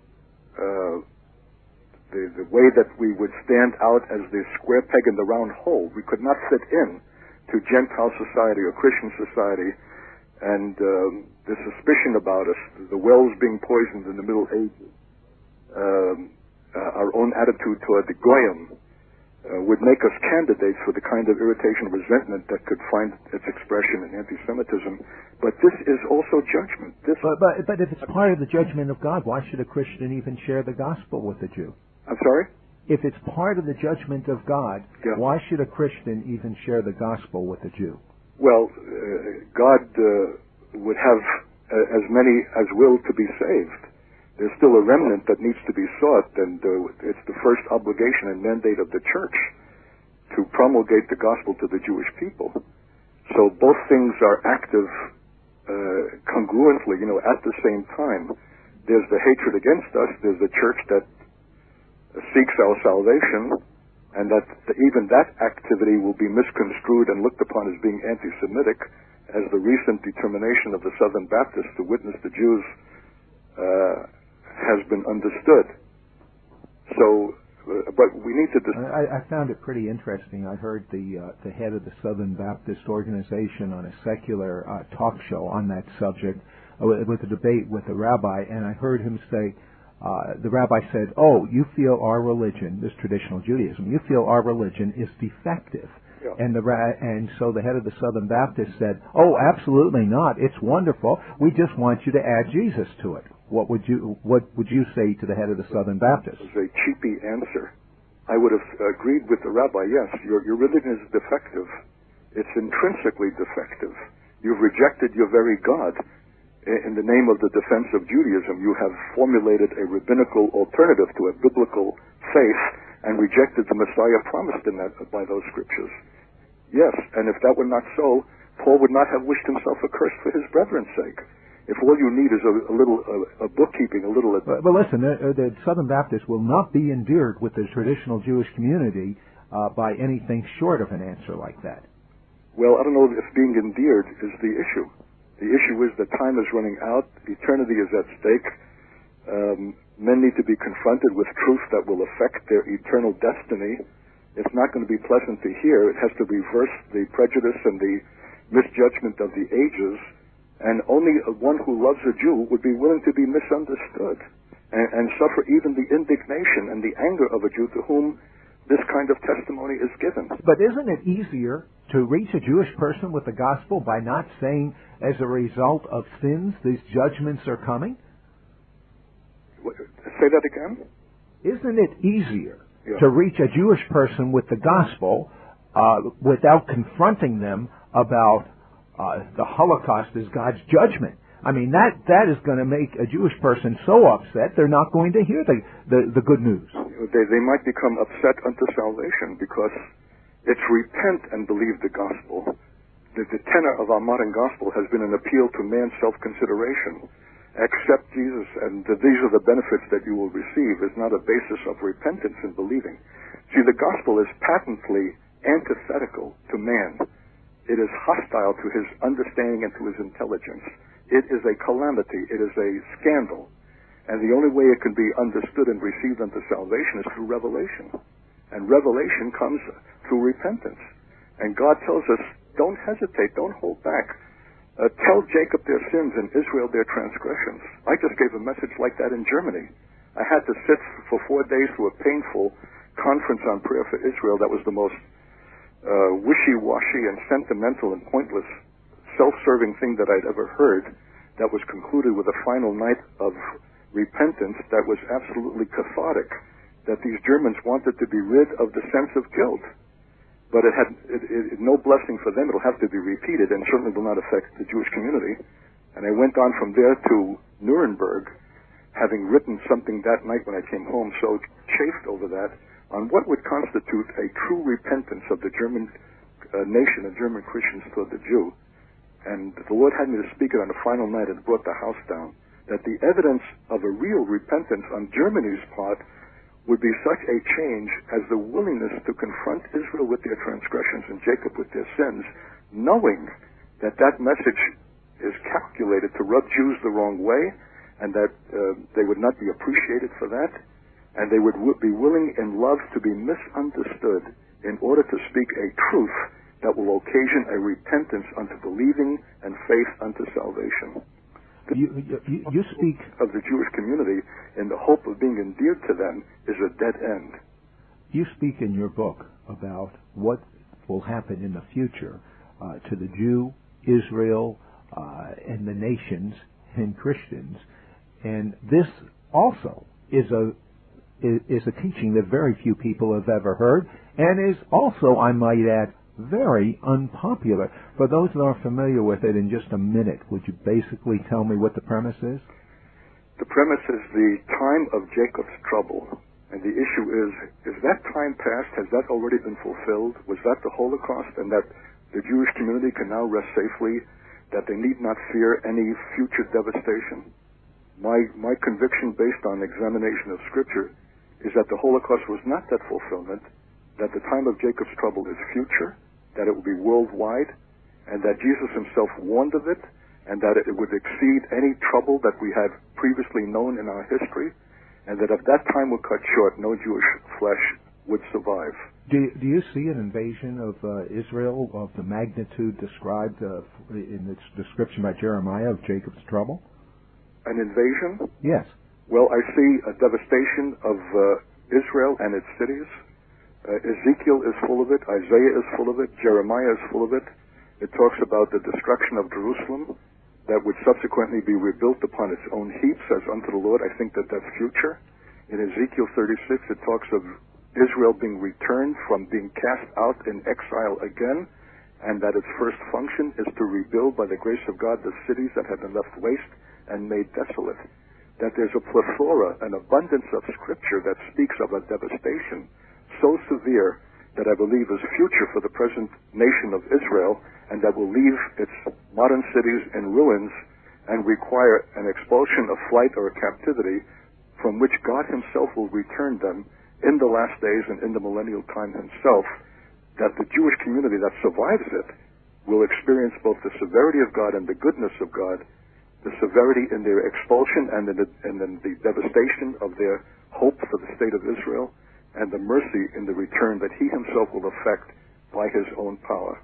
the way that we would stand out as the square peg in the round hole. We could not fit in to Gentile society or Christian society, and the suspicion about us, the wells being poisoned in the Middle Ages, our own attitude toward the Goyim, would make us candidates for the kind of irritation and resentment that could find its expression in anti-Semitism. But this is also judgment. But if it's part of the judgment of God, why should a Christian even share the gospel with a Jew? I'm sorry? If it's part of the judgment of God, yeah. Why should a Christian even share the gospel with a Jew? Well, God would have as many as will to be saved. There's still a remnant that needs to be sought, and it's the first obligation and mandate of the church to promulgate the gospel to the Jewish people. So both things are active congruently, at the same time. There's the hatred against us, there's the church that seeks our salvation, and that even that activity will be misconstrued and looked upon as being anti-Semitic, as the recent determination of the Southern Baptists to witness the Jews has been understood. So, but we need to... I found it pretty interesting. I heard the head of the Southern Baptist organization on a secular talk show on that subject with a debate with a rabbi, and I heard him say, the rabbi said, "Oh, you feel our religion, this traditional Judaism, you feel our religion is defective." Yeah. And so the head of the Southern Baptist said, "Oh, absolutely not. It's wonderful. We just want you to add Jesus to it." What would you say to the head of the Southern Baptist? It was a cheapy answer. I would have agreed with the rabbi. Yes, your religion is defective. It's intrinsically defective. You've rejected your very God. In the name of the defense of Judaism, you have formulated a rabbinical alternative to a biblical faith and rejected the Messiah promised in that by those scriptures. Yes, and if that were not so, Paul would not have wished himself accursed for his brethren's sake. If all you need is a little bookkeeping, a little... But listen, the Southern Baptists will not be endeared with the traditional Jewish community by anything short of an answer like that. Well, I don't know if being endeared is the issue. The issue is that time is running out, eternity is at stake. Men need to be confronted with truth that will affect their eternal destiny. It's not going to be pleasant to hear. It has to reverse the prejudice and the misjudgment of the ages. And only one who loves a Jew would be willing to be misunderstood and suffer even the indignation and the anger of a Jew to whom this kind of testimony is given. But isn't it easier to reach a Jewish person with the gospel by not saying, as a result of sins, these judgments are coming? Say that again? Isn't it easier to reach a Jewish person with the gospel without confronting them about the Holocaust as God's judgment? I mean, that is going to make a Jewish person so upset they're not going to hear the good news. They might become upset unto salvation because it's repent and believe the gospel. The tenor of our modern gospel has been an appeal to man's self-consideration. Accept Jesus, and these are the benefits that you will receive, is not a basis of repentance and believing. See, the gospel is patently antithetical to man. It is hostile to his understanding and to his intelligence. It is a calamity. It is a scandal. And the only way it can be understood and received unto salvation is through revelation. And revelation comes through repentance. And God tells us, don't hesitate, don't hold back. Tell Jacob their sins and Israel their transgressions. I just gave a message like that in Germany. I had to sit for 4 days through a painful conference on prayer for Israel that was the most wishy-washy and sentimental and pointless self-serving thing that I'd ever heard, that was concluded with a final night of repentance that was absolutely cathartic, that these Germans wanted to be rid of the sense of guilt. But it had no blessing for them. It'll have to be repeated, and certainly will not affect the Jewish community. And I went on from there to Nuremberg, having written something that night when I came home, so chafed over that, on what would constitute a true repentance of the German nation and German Christians toward the Jew. And the Lord had me to speak it on the final night, and it brought the house down, that the evidence of a real repentance on Germany's part would be such a change as the willingness to confront Israel with their transgressions and Jacob with their sins, knowing that that message is calculated to rub Jews the wrong way, and that they would not be appreciated for that, and they would be willing in love to be misunderstood in order to speak a truth that will occasion a repentance unto believing and faith unto salvation. You speak of the Jewish community in the hope of being endeared to them is a dead end. You speak in your book about what will happen in the future to the Jew, Israel, and the nations and Christians, and this also is a teaching that very few people have ever heard, and is also, I might add, very unpopular. For those that are familiar with it, in just a minute, would you basically tell me what the premise is? The premise is the time of Jacob's trouble. And the issue is that time past? Has that already been fulfilled? Was that the Holocaust? And that the Jewish community can now rest safely, that they need not fear any future devastation? My conviction, based on examination of Scripture, is that the Holocaust was not that fulfillment, that the time of Jacob's trouble is future, that it will be worldwide, and that Jesus himself warned of it, and that it would exceed any trouble that we had previously known in our history, and that if that time were cut short, no Jewish flesh would survive. Do you see an invasion of Israel of the magnitude described in its description by Jeremiah of Jacob's trouble? An invasion? Yes. Well, I see a devastation of Israel and its cities. Ezekiel is full of it. Isaiah is full of it. Jeremiah is full of it. It talks about the destruction of Jerusalem that would subsequently be rebuilt upon its own heaps as unto the Lord. I think that that's future. In Ezekiel 36, it talks of Israel being returned from being cast out in exile again, and that its first function is to rebuild by the grace of God the cities that have been left waste and made desolate. That there's a plethora, an abundance of Scripture that speaks of a devastation so severe that I believe is future for the present nation of Israel, and that will leave its modern cities in ruins and require an expulsion, a flight, or a captivity from which God himself will return them in the last days and in the millennial time himself, that the Jewish community that survives it will experience both the severity of God and the goodness of God, the severity in their expulsion and in the devastation of their hope for the state of Israel, and the mercy in the return that he himself will effect by his own power.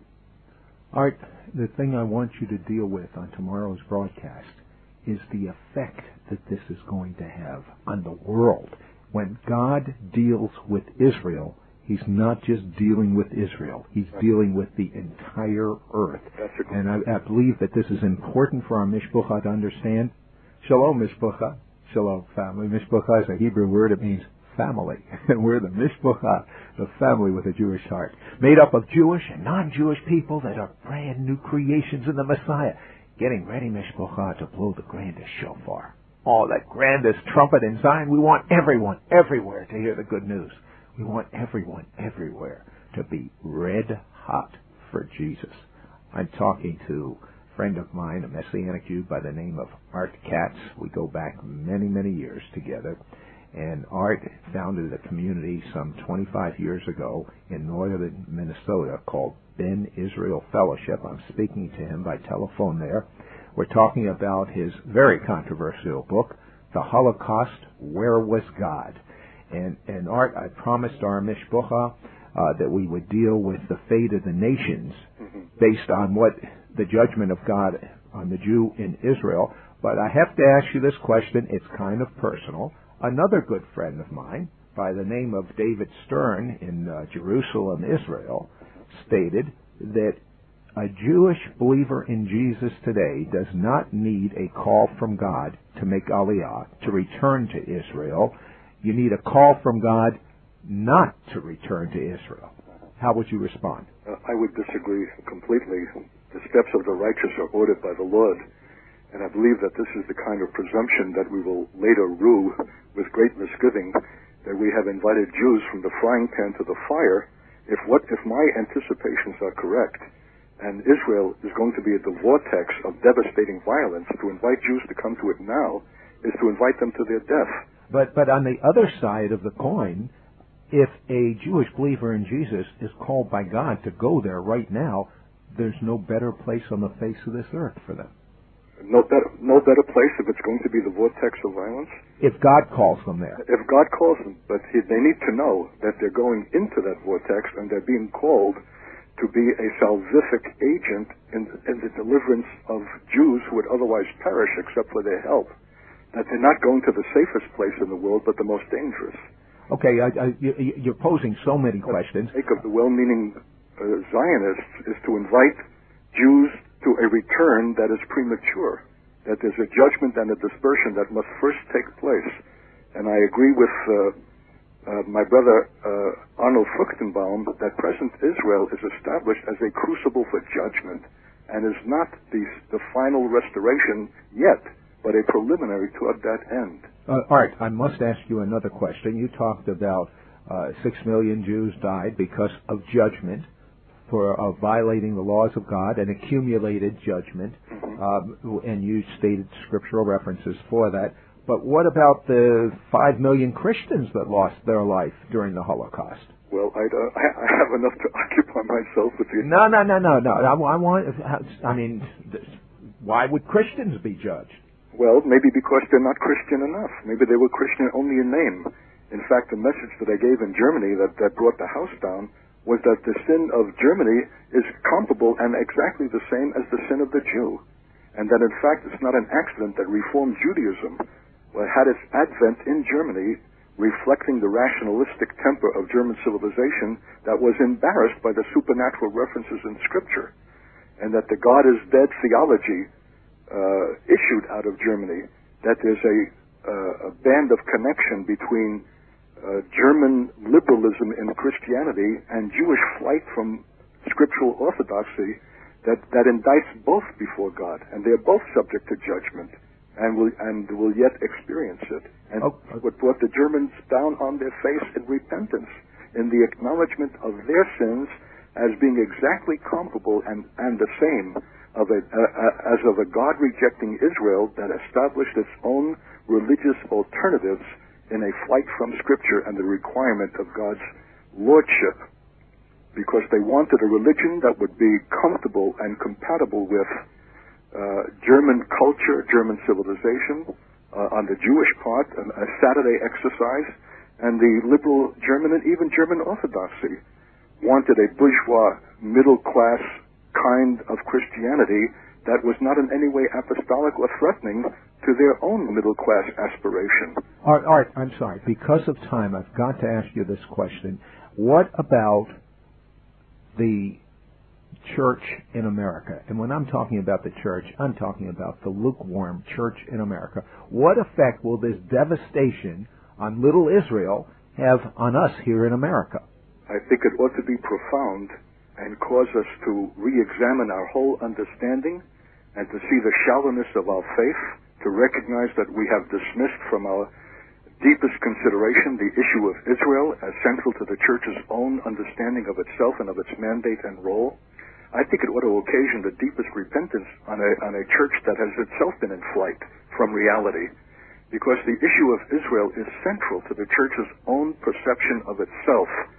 Art, the thing I want you to deal with on tomorrow's broadcast is the effect that this is going to have on the world. When God deals with Israel, he's not just dealing with Israel. He's dealing with the entire earth. And I believe that this is important for our Mishpucha to understand. Shalom, Mishpucha. Shalom, family. Mishpucha is a Hebrew word. It means family. And we're the Mishpucha, the family with a Jewish heart, made up of Jewish and non-Jewish people that are brand new creations in the Messiah, getting ready, Mishpucha, to blow the grandest shofar. Oh, that grandest trumpet in Zion. We want everyone, everywhere to hear the good news. We want everyone, everywhere to be red hot for Jesus. I'm talking to a friend of mine, a Messianic Jew by the name of Art Katz. We go back many, many years together. And Art founded a community some 25 years ago in northern Minnesota called Ben Israel Fellowship. I'm speaking to him by telephone there. We're talking about his very controversial book, The Holocaust, Where Was God? And Art, I promised our Mishpucha that we would deal with the fate of the nations based on what the judgment of God on the Jew in Israel. But I have to ask you this question. It's kind of personal. Another good friend of mine, by the name of David Stern in Jerusalem, Israel, stated that a Jewish believer in Jesus today does not need a call from God to make Aliyah, to return to Israel. You need a call from God not to return to Israel. How would you respond? I would disagree completely. The steps of the righteous are ordered by the Lord, and I believe that this is the kind of presumption that we will later rue with great misgiving, that we have invited Jews from the frying pan to the fire. If my anticipations are correct, and Israel is going to be at the vortex of devastating violence, to invite Jews to come to it now is to invite them to their death. But on the other side of the coin, if a Jewish believer in Jesus is called by God to go there right now, there's no better place on the face of this earth for them. No better place if it's going to be the vortex of violence? If God calls them there. If God calls them, but they need to know that they're going into that vortex and they're being called to be a salvific agent in the deliverance of Jews who would otherwise perish except for their help. That they're not going to the safest place in the world, but the most dangerous. Okay, you're posing so many questions. The sake of the well-meaning Zionists is to invite Jews to a return that is premature, that there's a judgment and a dispersion that must first take place. And I agree with my brother Arnold Fruchtenbaum that present Israel is established as a crucible for judgment and is not the final restoration yet, but a preliminary toward that end. Art, I must ask you another question. You talked about 6 million Jews died because of judgment for violating the laws of God and accumulated judgment, and you stated scriptural references for that. But what about the 5 million Christians that lost their life during the Holocaust? Well, I have enough to occupy myself with the... No. Why would Christians be judged? Well, maybe because they're not Christian enough. Maybe they were Christian only in name. In fact, the message that I gave in Germany that brought the house down was that the sin of Germany is comparable and exactly the same as the sin of the Jew. And that, in fact, it's not an accident that Reformed Judaism had its advent in Germany, reflecting the rationalistic temper of German civilization that was embarrassed by the supernatural references in Scripture. And that the God is dead theology issued out of Germany, that there's a band of connection between German liberalism in Christianity and Jewish flight from scriptural orthodoxy that indicts both before God, and they're both subject to judgment and will yet experience it. And what brought the Germans down on their face in repentance, in the acknowledgement of their sins as being exactly comparable and the same as of a God-rejecting Israel that established its own religious alternatives in a flight from Scripture and the requirement of God's lordship, because they wanted a religion that would be comfortable and compatible with German culture, German civilization, on the Jewish part, a Saturday exercise, and the liberal German and even German Orthodoxy wanted a bourgeois, middle-class kind of Christianity that was not in any way apostolic or threatening to their own middle-class aspiration. Art, I'm sorry. Because of time, I've got to ask you this question. What about the church in America? And when I'm talking about the church, I'm talking about the lukewarm church in America. What effect will this devastation on little Israel have on us here in America? I think it ought to be profound and cause us to re-examine our whole understanding and to see the shallowness of our faith, to recognize that we have dismissed from our deepest consideration the issue of Israel as central to the church's own understanding of itself and of its mandate and role. I think it ought to occasion the deepest repentance on a church that has itself been in flight from reality, because the issue of Israel is central to the church's own perception of itself.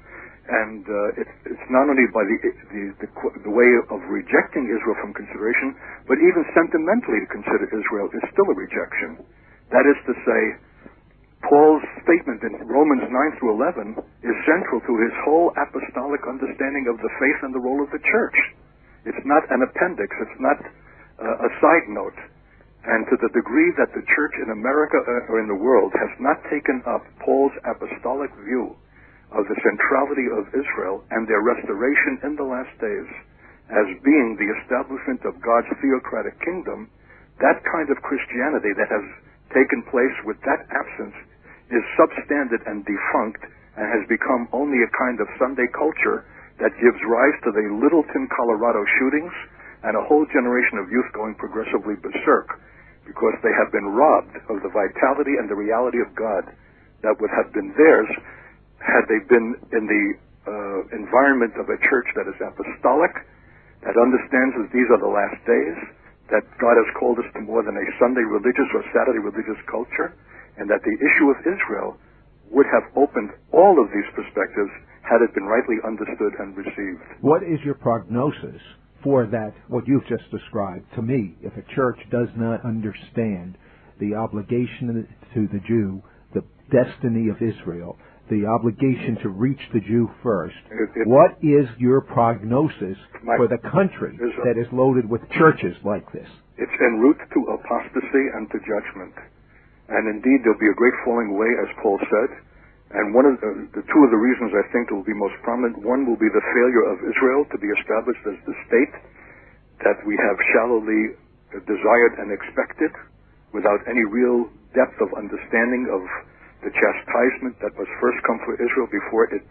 And it's not only by the way of rejecting Israel from consideration, but even sentimentally to consider Israel is still a rejection. That is to say, Paul's statement in Romans 9 through 11 is central to his whole apostolic understanding of the faith and the role of the church. It's not an appendix. It's not a side note. And to the degree that the church in America or in the world has not taken up Paul's apostolic view of the centrality of Israel and their restoration in the last days as being the establishment of God's theocratic kingdom, that kind of Christianity that has taken place with that absence is substandard and defunct and has become only a kind of Sunday culture that gives rise to the Littleton, Colorado shootings and a whole generation of youth going progressively berserk because they have been robbed of the vitality and the reality of God that would have been theirs had they been in the environment of a church that is apostolic, that understands that these are the last days, that God has called us to more than a Sunday religious or Saturday religious culture, and that the issue of Israel would have opened all of these perspectives had it been rightly understood and received. What is your prognosis for that, what you've just described? To me, if a church does not understand the obligation to the Jew, the destiny of Israel, the obligation to reach the Jew first, what is your prognosis for the country that is loaded with churches like this? It's en route to apostasy and to judgment. And indeed, there'll be a great falling away, as Paul said. And one of the two of the reasons I think will be most prominent, one will be the failure of Israel to be established as the state that we have shallowly desired and expected without any real depth of understanding of the chastisement that must first come for Israel before it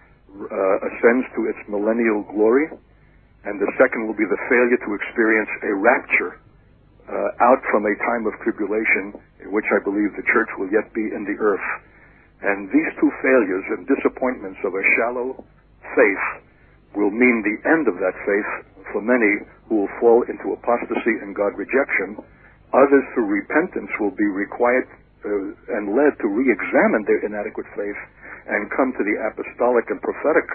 ascends to its millennial glory. And the second will be the failure to experience a rapture out from a time of tribulation in which I believe the church will yet be in the earth. And these two failures and disappointments of a shallow faith will mean the end of that faith for many who will fall into apostasy and God rejection. Others through repentance will be required and led to re-examine their inadequate faith and come to the apostolic and prophetic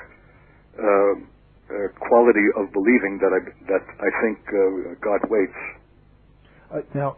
quality of believing that I think God waits. Now,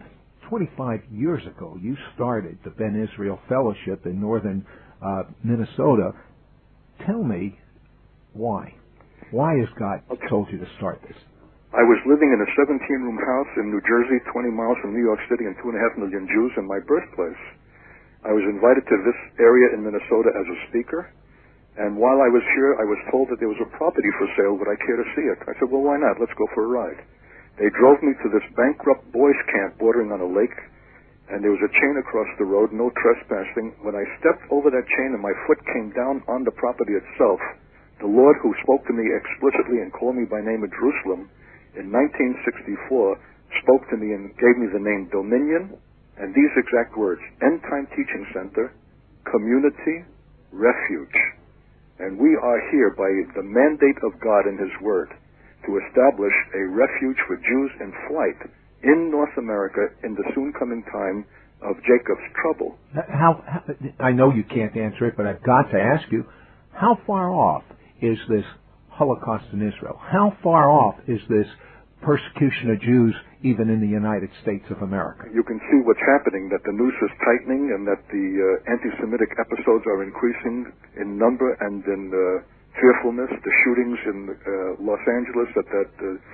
25 years ago, you started the Ben Israel Fellowship in northern Minnesota. Tell me why. Why has God told you to start this? I was living in a 17-room house in New Jersey, 20 miles from New York City, and 2.5 million Jews in my birthplace. I was invited to this area in Minnesota as a speaker, and while I was here, I was told that there was a property for sale. Would I care to see it? I said, well, why not? Let's go for a ride. They drove me to this bankrupt boys' camp bordering on a lake, and there was a chain across the road, no trespassing. When I stepped over that chain and my foot came down on the property itself, the Lord, who spoke to me explicitly and called me by name of Jerusalem, in 1964, spoke to me and gave me the name Dominion, and these exact words: End Time Teaching Center, Community, Refuge. And we are here by the mandate of God in His Word to establish a refuge for Jews in flight in North America in the soon coming time of Jacob's trouble. How I know you can't answer it, but I've got to ask you, how far off is this Holocaust in Israel? How far off is this persecution of Jews even in the United States of America? You can see what's happening, that the noose is tightening and that the anti-Semitic episodes are increasing in number and in fearfulness. The shootings in Los Angeles at that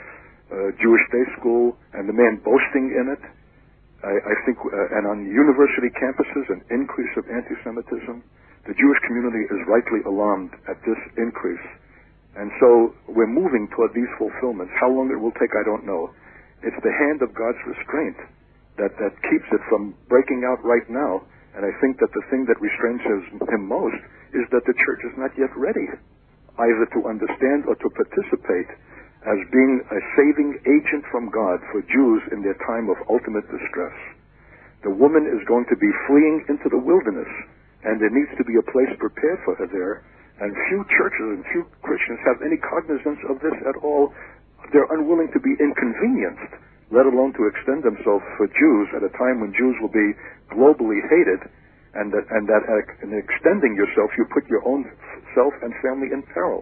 Jewish day school and the man boasting in it. I think, and on university campuses, an increase of anti-Semitism. The Jewish community is rightly alarmed at this increase. And so we're moving toward these fulfillments. How long it will take, I don't know. It's the hand of God's restraint that keeps it from breaking out right now. And I think that the thing that restrains him most is that the church is not yet ready, either to understand or to participate as being a saving agent from God for Jews in their time of ultimate distress. The woman is going to be fleeing into the wilderness, and there needs to be a place prepared for her there. And few churches and few Christians have any cognizance of this at all. They're unwilling to be inconvenienced, let alone to extend themselves for Jews at a time when Jews will be globally hated, and that in extending yourself, you put your own himself and family in peril.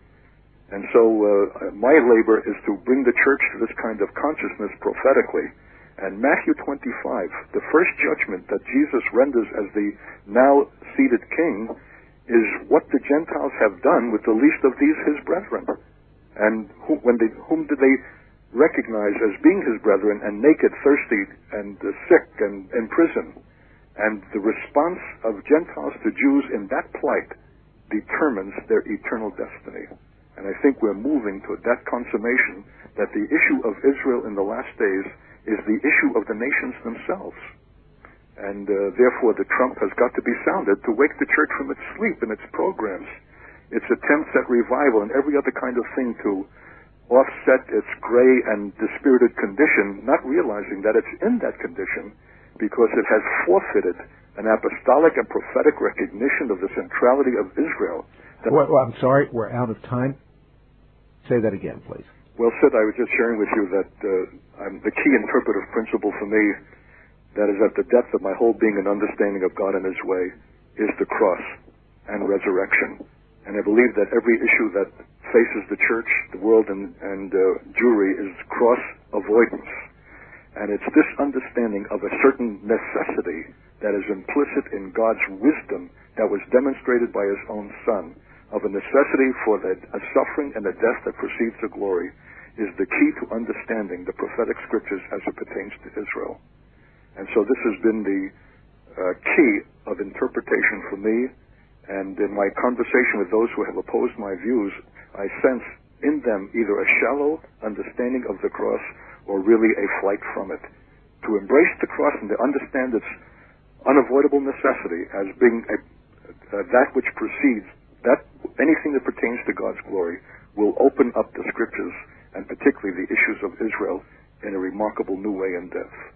And so my labor is to bring the church to this kind of consciousness prophetically. And Matthew 25, the first judgment that Jesus renders as the now seated king, is what the Gentiles have done with the least of these his brethren. And whom did they recognize as being his brethren, and naked, thirsty, and sick, and in prison? And the response of Gentiles to Jews in that plight determines their eternal destiny. And I think we're moving to that consummation that the issue of Israel in the last days is the issue of the nations themselves. And therefore the trump has got to be sounded to wake the church from its sleep and its programs, its attempts at revival and every other kind of thing to offset its gray and dispirited condition, not realizing that it's in that condition because it has forfeited an apostolic and prophetic recognition of the centrality of Israel. Well, I'm sorry, we're out of time. Say that again, please. Well, Sid, I was just sharing with you that the key interpretive principle for me that is at the depth of my whole being and understanding of God and His way is the cross and resurrection. And I believe that every issue that faces the church, the world, and Jewry is cross avoidance. And it's this understanding of a certain necessity that is implicit in God's wisdom that was demonstrated by His own Son, of a necessity for a suffering and a death that precedes the glory, is the key to understanding the prophetic scriptures as it pertains to Israel. And so this has been the key of interpretation for me, and in my conversation with those who have opposed my views, I sense in them either a shallow understanding of the cross or really a flight from it. To embrace the cross and to understand its unavoidable necessity as being that which precedes, that anything that pertains to God's glory will open up the scriptures, and particularly the issues of Israel, in a remarkable new way and depth.